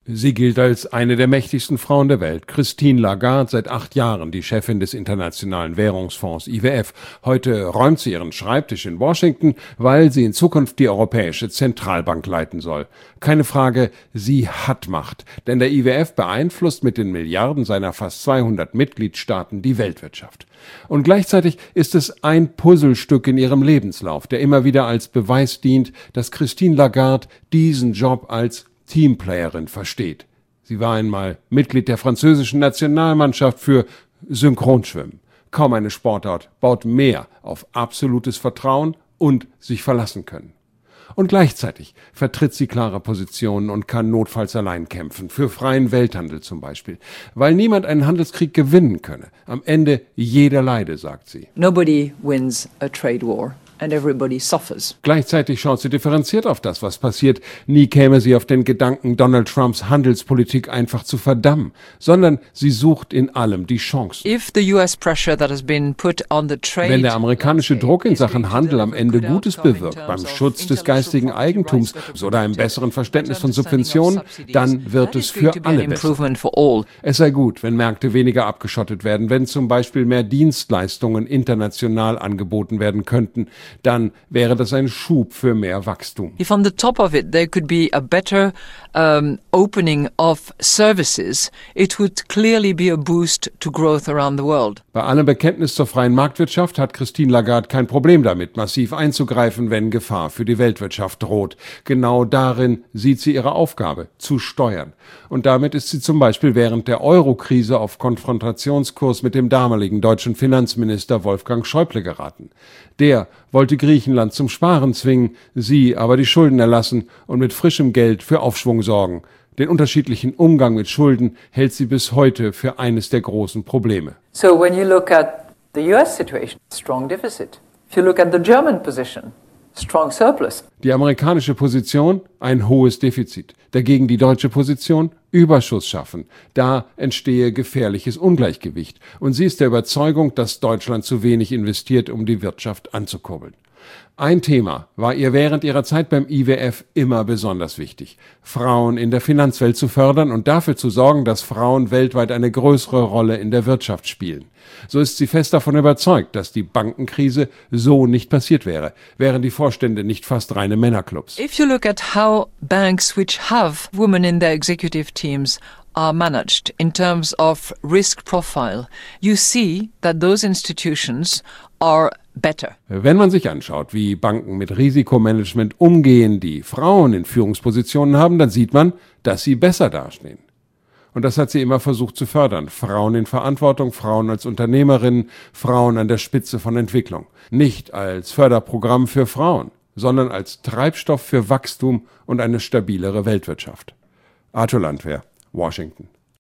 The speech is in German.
Sie gilt als eine der mächtigsten Frauen der Welt. Christine Lagarde, seit 8 Jahren die Chefin des Internationalen Währungsfonds IWF. Heute räumt sie ihren Schreibtisch in Washington, weil sie in Zukunft die Europäische Zentralbank leiten soll. Keine Frage, sie hat Macht, denn der IWF beeinflusst mit den Milliarden seiner fast 200 Mitgliedstaaten die Weltwirtschaft. Und gleichzeitig ist es ein Puzzlestück in ihrem Lebenslauf, der immer wieder als Beweis dient, dass Christine Lagarde diesen Job als Teamplayerin versteht. Sie war einmal Mitglied der französischen Nationalmannschaft für Synchronschwimmen. Kaum eine Sportart baut mehr auf absolutes Vertrauen und sich verlassen können. Und gleichzeitig vertritt sie klare Positionen und kann notfalls allein kämpfen, für freien Welthandel zum Beispiel, weil niemand einen Handelskrieg gewinnen könne. Am Ende jeder leide, sagt sie. Nobody wins a trade war. And everybody suffers. Gleichzeitig schaut sie differenziert auf das, was passiert. Nie käme sie auf den Gedanken, Donald Trumps Handelspolitik einfach zu verdammen, sondern sie sucht in allem die Chancen. Wenn der amerikanische Druck in Sachen Handel am Ende Gutes bewirkt, beim Schutz des geistigen Eigentums oder einem besseren Verständnis von Subventionen, dann wird es für alle besser. Es sei gut, wenn Märkte weniger abgeschottet werden, wenn zum Beispiel mehr Dienstleistungen international angeboten werden könnten, dann wäre das ein Schub für mehr Wachstum. If on the top of it there could be a better opening of services, it would clearly be a boost to growth around the world. Bei allem Bekenntnis zur freien Marktwirtschaft hat Christine Lagarde kein Problem damit, massiv einzugreifen, wenn Gefahr für die Weltwirtschaft droht. Genau darin sieht sie ihre Aufgabe, zu steuern. Und damit ist sie zum Beispiel während der Euro-Krise auf Konfrontationskurs mit dem damaligen deutschen Finanzminister Wolfgang Schäuble geraten. Der wollte Griechenland zum Sparen zwingen, sie aber die Schulden erlassen und mit frischem Geld für Aufschwung sorgen. Den unterschiedlichen Umgang mit Schulden hält sie bis heute für eines der großen Probleme. So when you look at the US situation, strong deficit. If you look at the German position, strong surplus. Die amerikanische Position, ein hohes Defizit. Dagegen die deutsche Position, Überschuss schaffen. Da entstehe gefährliches Ungleichgewicht. Und sie ist der Überzeugung, dass Deutschland zu wenig investiert, um die Wirtschaft anzukurbeln. Ein Thema war ihr während ihrer Zeit beim IWF immer besonders wichtig: Frauen in der Finanzwelt zu fördern und dafür zu sorgen, dass Frauen weltweit eine größere Rolle in der Wirtschaft spielen. So ist sie fest davon überzeugt, dass die Bankenkrise so nicht passiert wäre, wären die Vorstände nicht fast reine Männerclubs. If you look at how banks which have women in their executive teams are managed in terms of risk profile, you see that those institutions are better. Wenn man sich anschaut, wie Banken mit Risikomanagement umgehen, die Frauen in Führungspositionen haben, dann sieht man, dass sie besser dastehen. Und das hat sie immer versucht zu fördern. Frauen in Verantwortung, Frauen als Unternehmerinnen, Frauen an der Spitze von Entwicklung. Nicht als Förderprogramm für Frauen, sondern als Treibstoff für Wachstum und eine stabilere Weltwirtschaft. Arthur Landwehr, Washington.